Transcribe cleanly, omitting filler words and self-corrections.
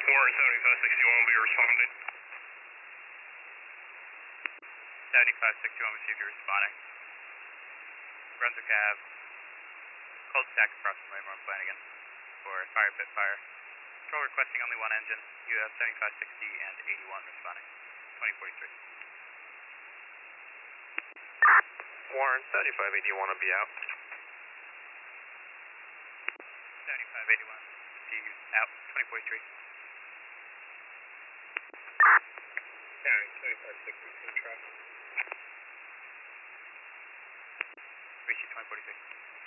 Warren 7561 will be responding. 7561, we see if you're responding. Brunswick Ave, cold stack approximately North Flanagan for fire pit fire. Control requesting only one engine. You have 7560 and 81 responding. 2043. Warren 7581 will be out. 7581, see you out. 2043. County 7560 in traffic. Reach you 2043.